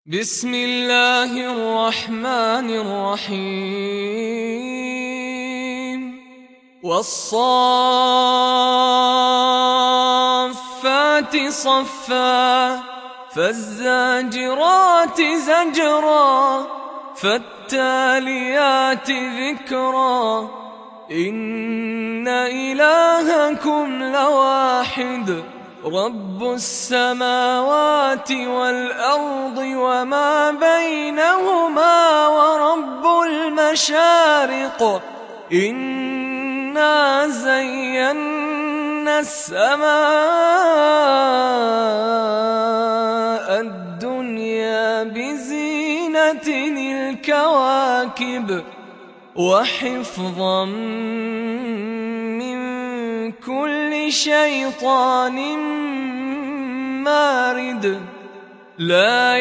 بسم الله الرحمن الرحيم والصافات صفا فالزاجرات زجرا فالتاليات ذكرا إن إلهكم لواحد رب السماوات والأرض وما بينهما ورب المشارق إنا زينا السماء الدنيا بزينة الكواكب وحفظا من كل شيطان مارد لا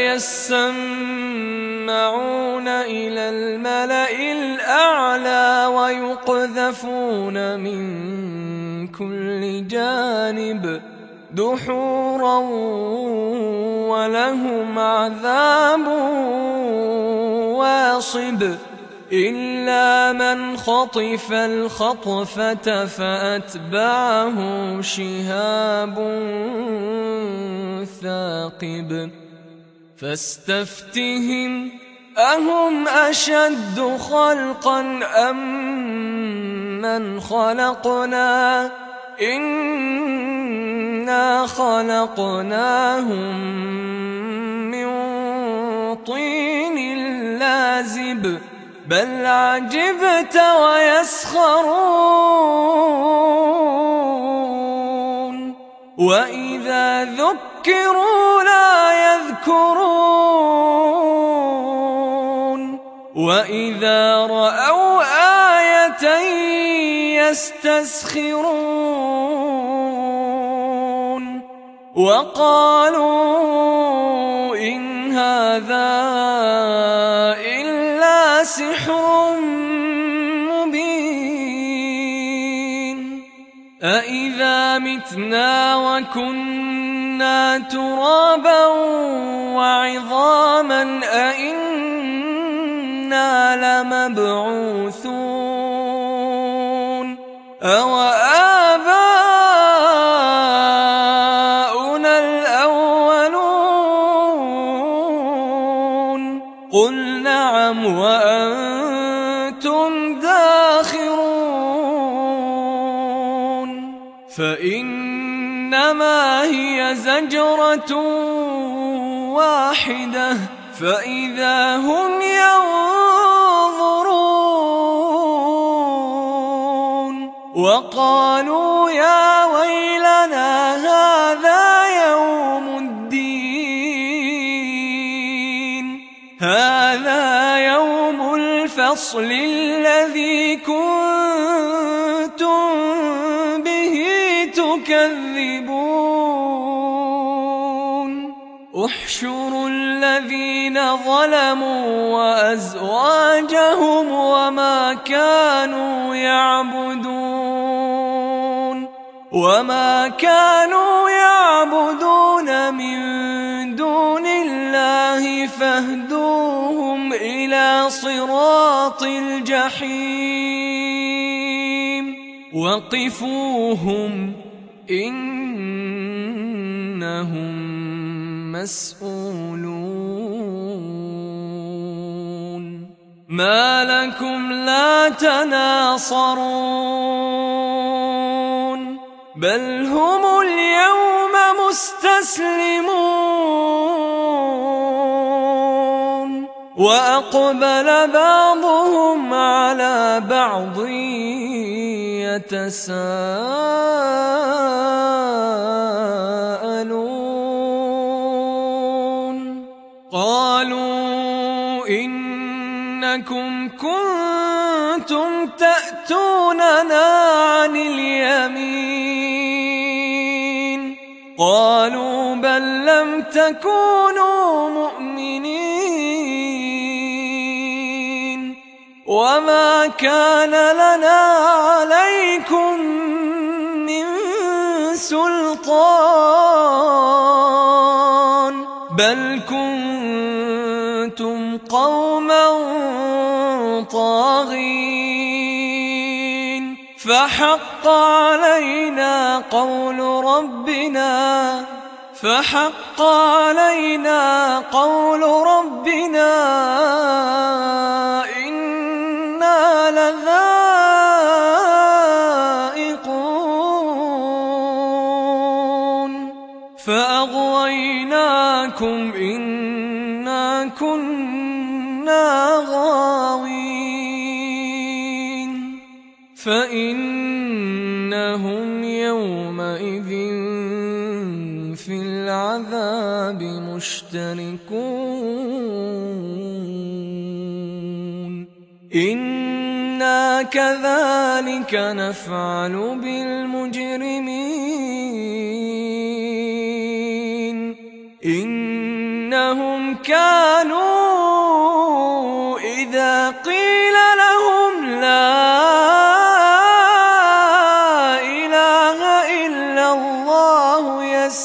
يسمعون إلى الملأ الأعلى ويقذفون من كل جانب دحورا ولهم عذاب واصب إلا من خطف الخطفة فأتبعه شهاب ثاقب فاستفتهم أهم أشد خلقا أم من خلقنا إنا خلقناهم من طين لازب بل عجبت ويسخرون وإذا ذكروا لا يذكرون وإذا رأوا آية يستسخرون وقالوا إن هذا سحر مبين أإذا متنا وكنا ترابا وعظاما أإنا لمبعوثون أوآباؤنا الأولون قل نعم وأنتم داخرون فإنما هي زجرة واحدة فإذا هم ينظرون وقالوا يا ويلنا هذا يوم الدين هذا يوم الفصل الذي كنتم به تكذبون احشروا الذين ظلموا وأزواجهم وما كانوا يعبدون من دون الله فاهدوهم إلى صراط الجحيم وقفوهم إنهم مسؤولون ما لكم لا تناصرون بل هم اليوم مستسلمون وأقبل بعضهم على بعض يتساءلون قالوا إنكم كنتم تأتوننا عن اليمين قالوا بل لم تكونوا مؤمنين وما كان لنا عليكم من سلطان بل كنتم كنتم قوما طاغين فحق علينا قول ربنا إنا لذائقون فأغويناكم إنا كنا غاوين فإنهم يومئذ في العذاب مشتركون إنا كذلك نفعل بالمجرمين إنهم كانوا إذا قيل لهم لا إله إلا الله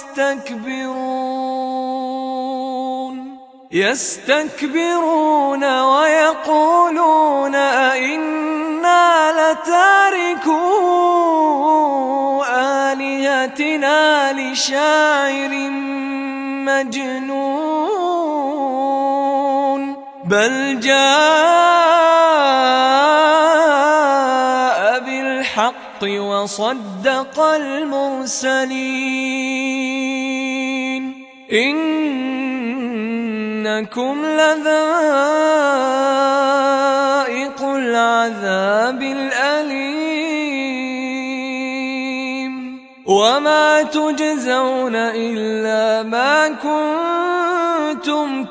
يستكبرون ويقولون أئنا لتاركو آلهتنا لشاعر مجنون بل جاء بالحق وصدق المرسلين إنكم لذائق العذاب الأليم وما تجزون إلا ما كنتم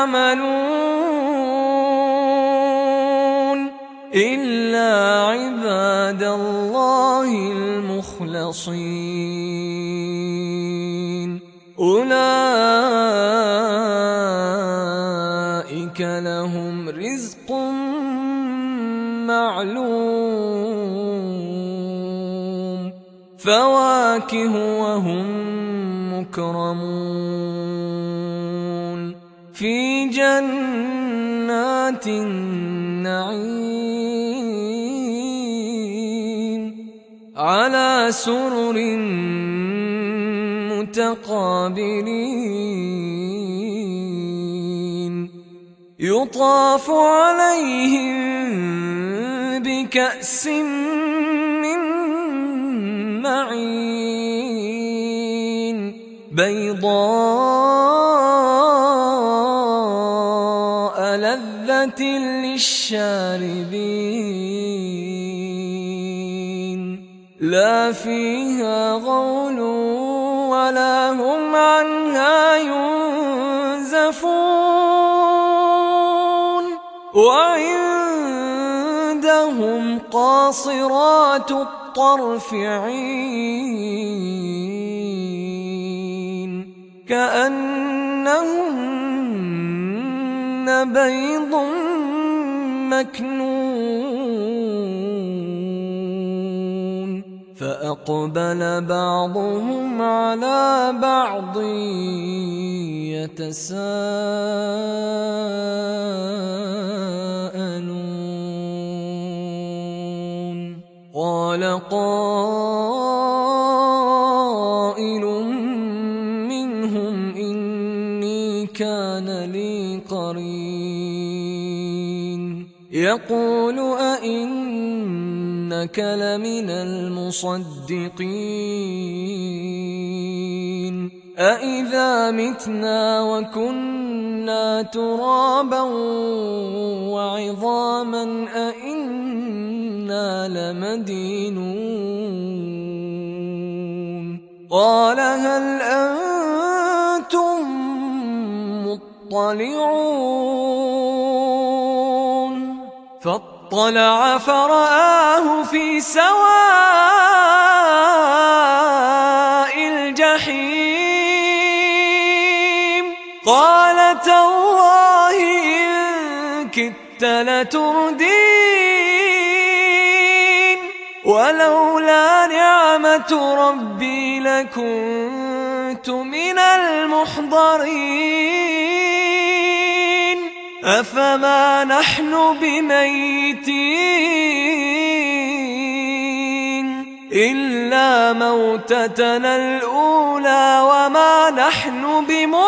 تعملون إلا عباد الله المخلصين أولئك لهم رزق معلوم فواكه وهم مكرمون في جنات النعيم على سرر متقابلين يطاف عليهم بكأس من معين بيضاء لذة للشاربين لا فيها غول ولا هم عنها ينزفون وعندهم قاصرات الطرف عين كأنهن بيض مكنون فأقبل بعضهم على بعض يتساءلون قال قائل منهم إني كان لي قرين يقول أئنك لمن المصدقين أإذا متنا وكنا ترابا وعظاما أإنا لمدينون قال هل أنتم مطلعون فاطلع فرآه في سواء الجحيم قال تالله إن كدت لتردين ولولا نعمة ربي لكنت من المحضرين أفما نحن بميتين إلا موتتنا الأولى وما نحن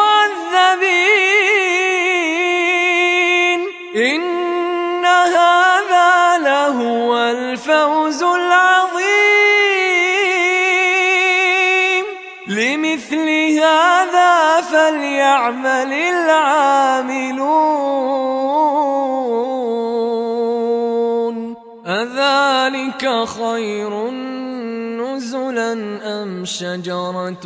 بمعذبين إن هذا لهو الفوز العظيم لمثل هذا فليعمل العاملون أذلك خير نزلا أم شجرة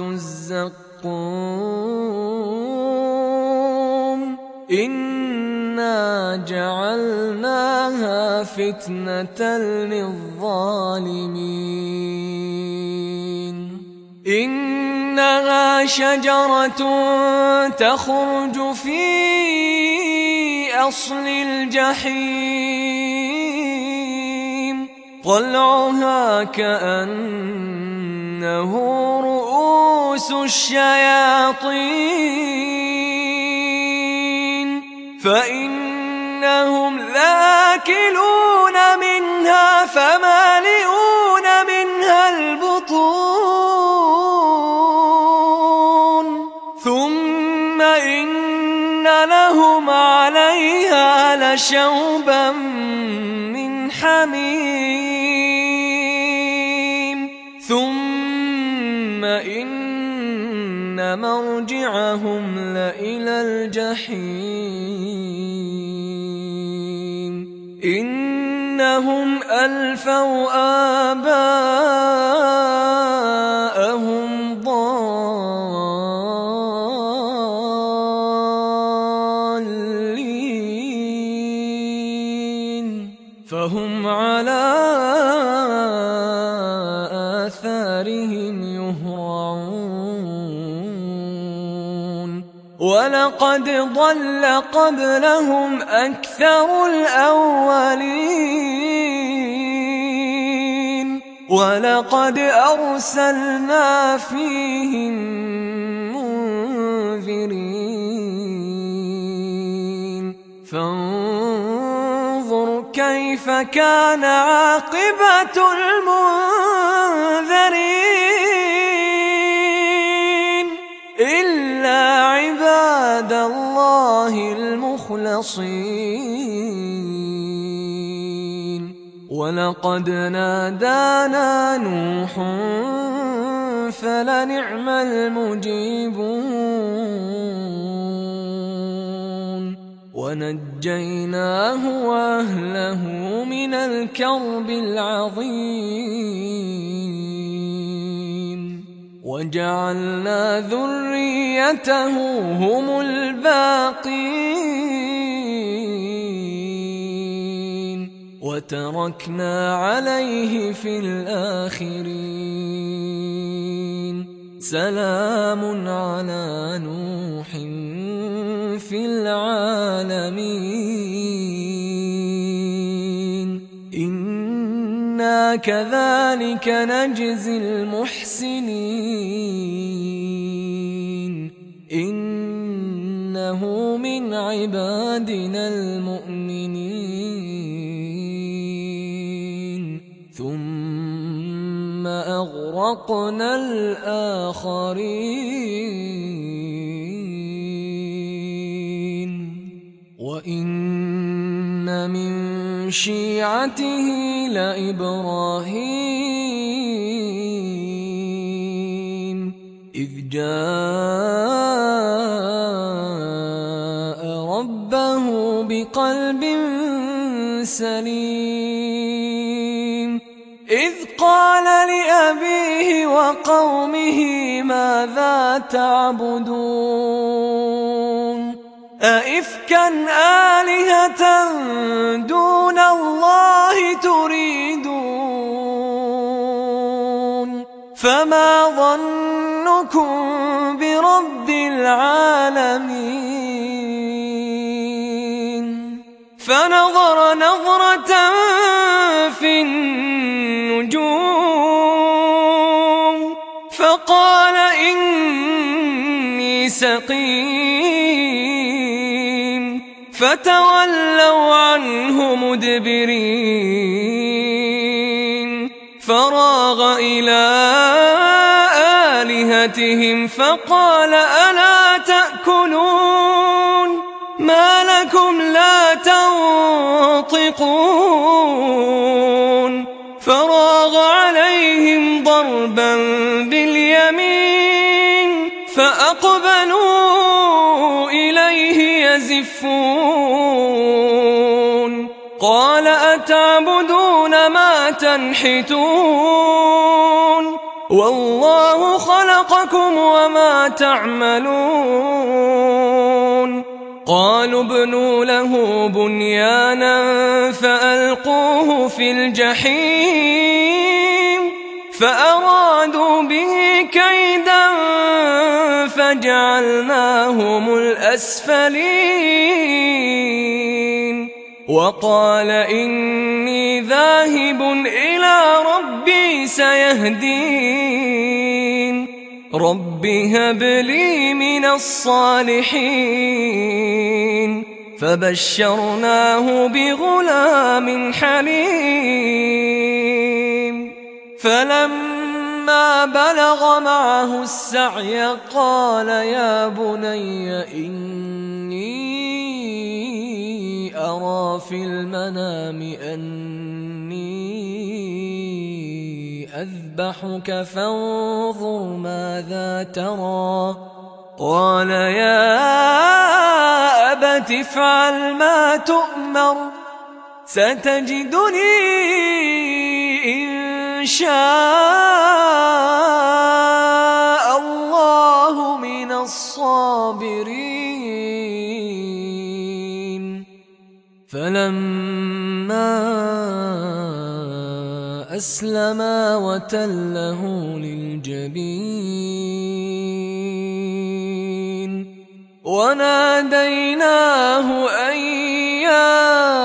الزقوم إنا جعلناها فتنة للظالمين إنها شجرة تخرج في أصل الجحيم طلعها كأنه رؤوس الشياطين فإنهم لآكلون منها فمالئون منها البطون ثم إن لهم عليها لشوبا من حميم ثم إن مرجعهم لإلى الجحيم إنهم ألفوا آباءهم ضالين فهم على آثارهم يهرعون ولقد ضل قبلهم أكثر الأولين ولقد أرسلنا فيهم منذرين فانظر كيف كان عاقبة المنذرين إلا عباد الله المخلصين ولقد نادانا نوح فلنعم المجيبون ونجيناه وأهله من الكرب العظيم وجعلنا ذريته هم الباقين وتركنا عليه في الآخرين سلام على نوح في العالمين إنا كذلك نجزي المحسنين إنه من عبادنا المؤمنين ثم أغرقنا الآخرين وإن من شيعته لإبراهيم إذ جاء ربه بقلب سليم إذ قال لأبيه وقومه ماذا تعبدون أئفكا آلهة دون الله تريدون فما ظنكم برب العالمين فنظر نظرة في النجوم فقال إني سقيم فتولوا عنه مدبرين فراغ إلى آلهتهم فقال ألا تأكلون ما لكم لا تنطقون فراغ عليهم ضربا باليمين فأقبلوا إليه يزفون قال أتعبدون ما تنحتون والله خلقكم وما تعملون قالوا ابنوا له بنيانا فألقوه في الجحيم فأرادوا به كيدا فجعلناهم الأسفلين وقال إني ذاهب إلى ربي سيهدين رب هب لي من الصالحين فبشرناه بغلام حليم فلما بلغ معه السعي قال يا بني إني أرى في المنام أني أذبحك فانظر ماذا ترى قال يا أبت افعل ما تؤمر ستجدني إن شاء الله من الصابرين فلما أسلما وتله للجبين وناديناه أن يا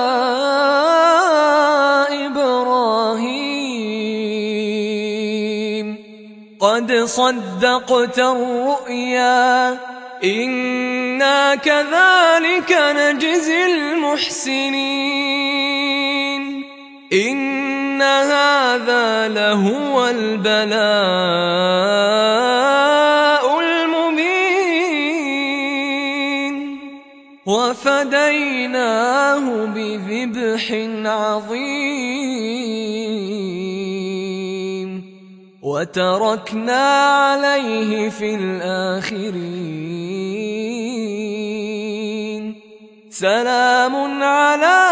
إبراهيم قد صدقت الرؤيا إنا كذلك نجزي المحسنين إن هذا لهو البلاء المبين وفديناه بذبح عظيم وتركنا عليه في الآخرين سلام على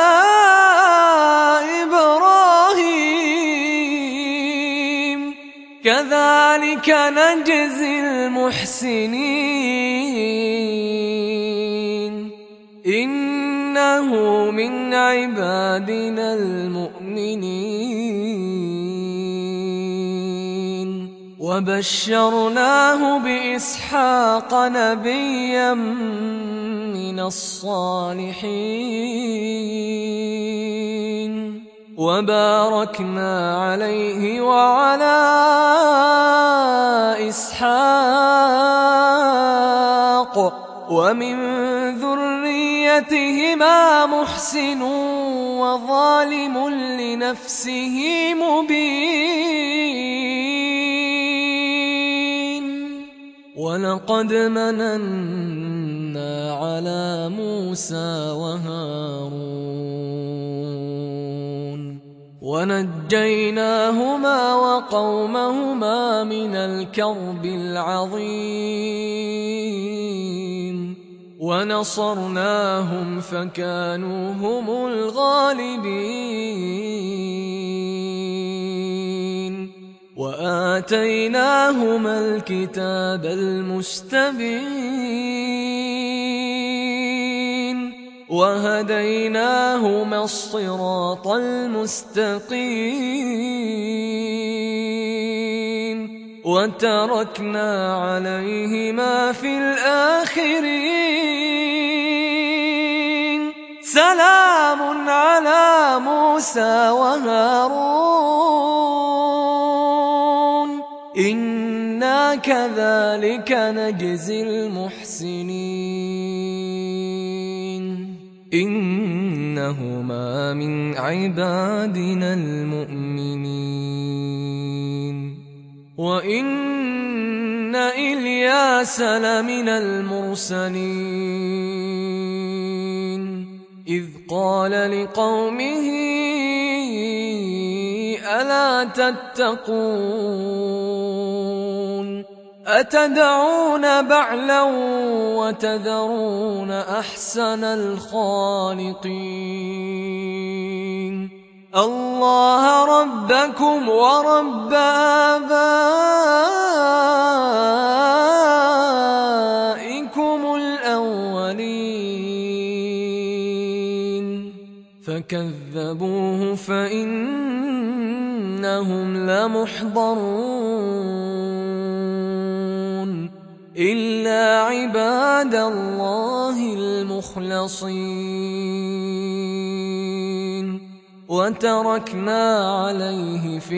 إبراهيم كذلك نجزي المحسنين إنه من عبادنا المؤمنين وبشرناه بإسحاق نبيا من الصالحين وباركنا عليه وعلى إسحاق ومن ذريتهما محسن وظالم لنفسه مبين ولقد مننا على موسى وهارون ونجيناهما وقومهما من الكرب العظيم ونصرناهم فكانوا هم الغالبين وآتيناهما الكتاب المستبين وهديناهما الصراط المستقيم وتركنا عليهما في الآخرين سلام على موسى وهارون إنا كذلك نجزي المحسنين إنهما من عبادنا المؤمنين. وإن إلياس لمن المرسلين إذ قال لقومه ألا تتقون أتدعون بعلا وتذرون أحسن الخالقين الله ربكم ورب آبائكم الأولين فكذبوه فإنهم لمحضرون إلا عباد الله المخلصين وتركنا عليه في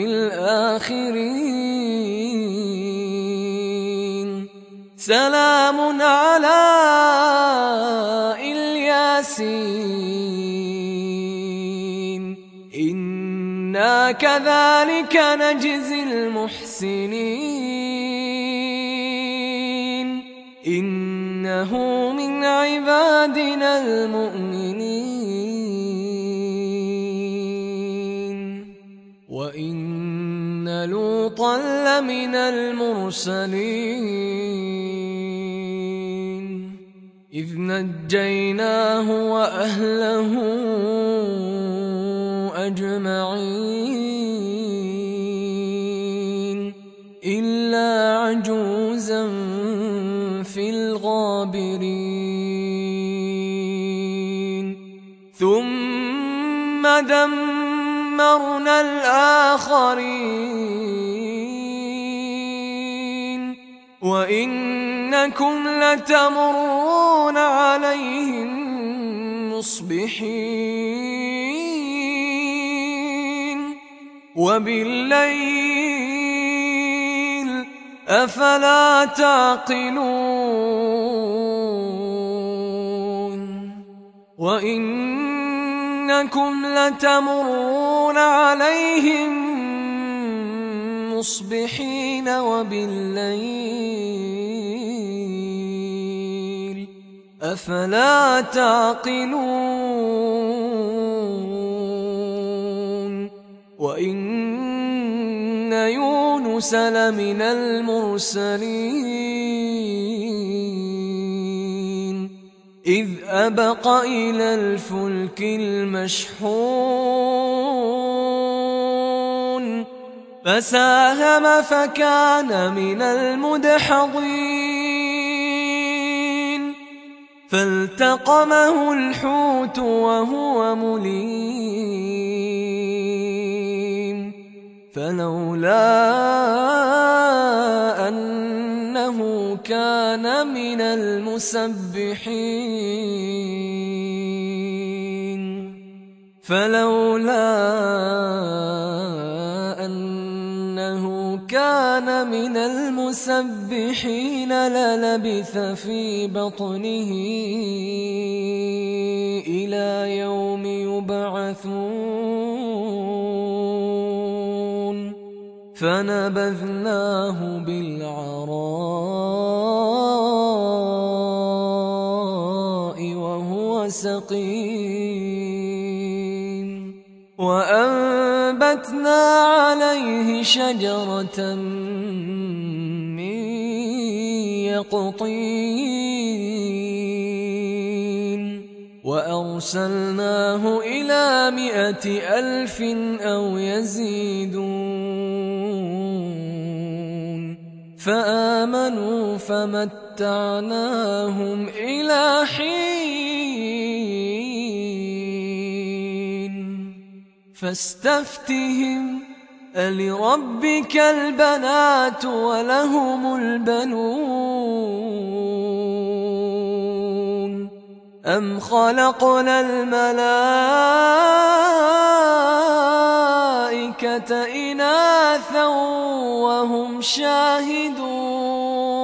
الآخرين سلام على الياسين إنا كذلك نجزي المحسنين إنه من عبادنا المؤمنين. وإن لوطا لمن المرسلين إذ نجيناه وأهله أجمعين إلا عجوزا في الغابرين ثم دمرنا الآخرين وإنكم لتمرون عليهم مصبحين وبالليل أفلا تعقلون وإنكم لتمرون عليهم مصبحين وبالليل أفلا تعقلون وإن يونس لمن المرسلين إذ أبق إلى الفلك المشحون فساهم فكان من المدحضين فالتقمه الحوت وهو مليم فلولا أنه كان من المسبحين للبث في بطنه إلى يوم يبعثون فنبذناه بالعراء وهو سقيم وأنبتنا عليه شجرة من يقطين وأرسلناه إلى 100,000 أو يزيدون فآمنوا فمتعناهم إلى حين فاستفتهم ألربك البنات ولهم البنون أم خلقنا الملائكة إناثا وهم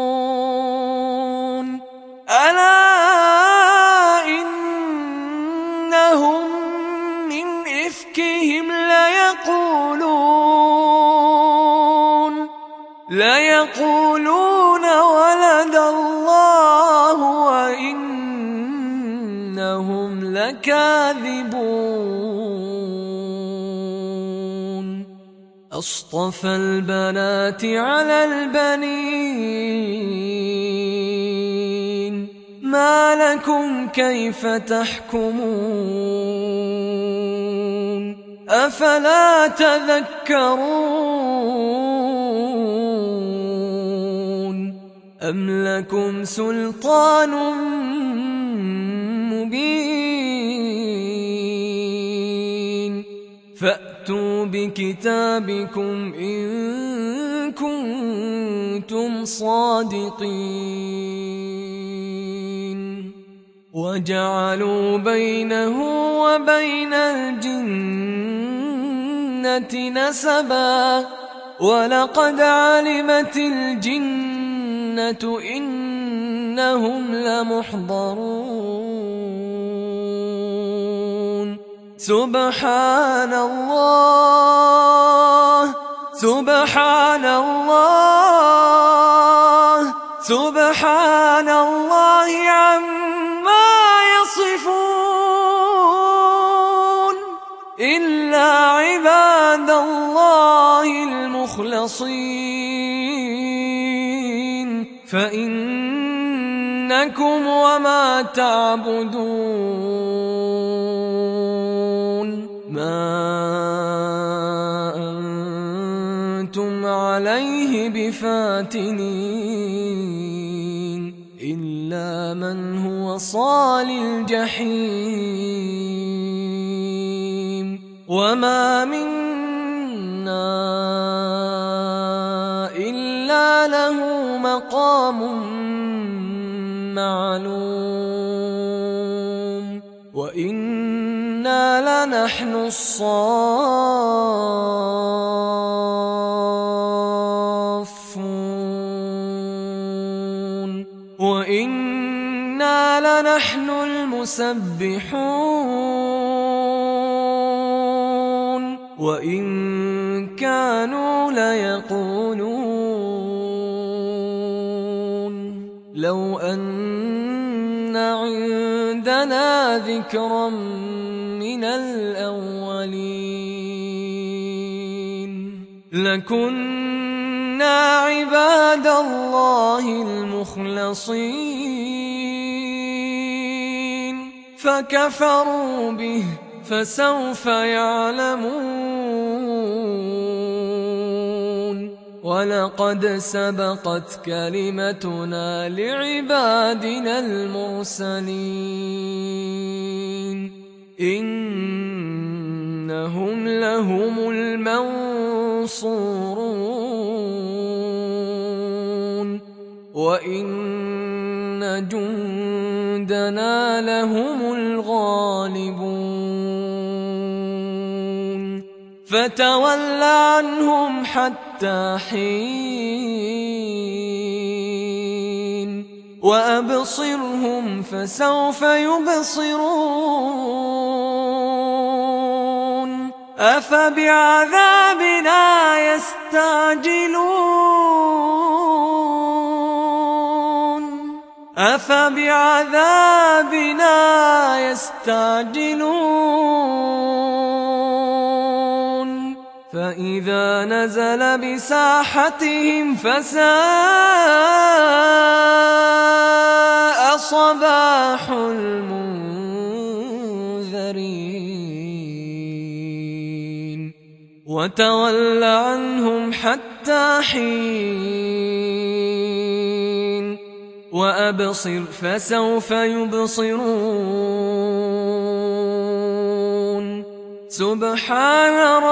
شاهدون ألا إنهم إفكهم ليقولون ولد الله وإنهم لكاذبون أصطفى البنات على البنين ما لكم كيف تحكمون أفلا تذكرون أم لكم سلطان مبين فأتوا بكتابكم إن كنتم صادقين وجعلوا بينه وبين الجنة نسبا ولقد علمت الجنة إنهم لمحضرون سبحان الله سبحان الله سبحان الله عما يصفون إلا عباد الله المخلصين فإنكم وما تعبدون ما أنتم عليه بفاتنين إلا من هو صال الجحيم وما منا إلا له مقام معلوم وإنا لنحن الصافون وإنا لنحن المسبحون وإن كانوا ليقولون لو أن عندنا ذكرا من الأولين لكنا عباد الله المخلصين فكفروا به فسوف يعلمون ولقد سبقت كلمتنا لعبادنا المرسلين إنهم لهم المنصورون وإن جندنا لهم الغالبون فتول عنهم حتى حين وأبصرهم فسوف يبصرون أفبعذابنا يستعجلون فإذا نزل بساحتهم فساء صباح المنذرين وتول عنهم حتى حين وأبصر فسوف يبصرون سبحان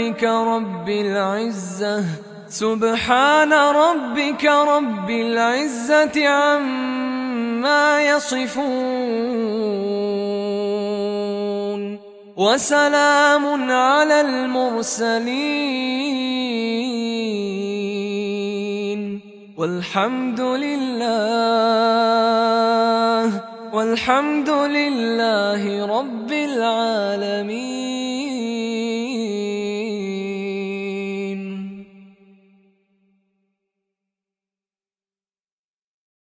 ربك رب العزة عما يصفون وسلام على المرسلين والحمد لله رب العالمين.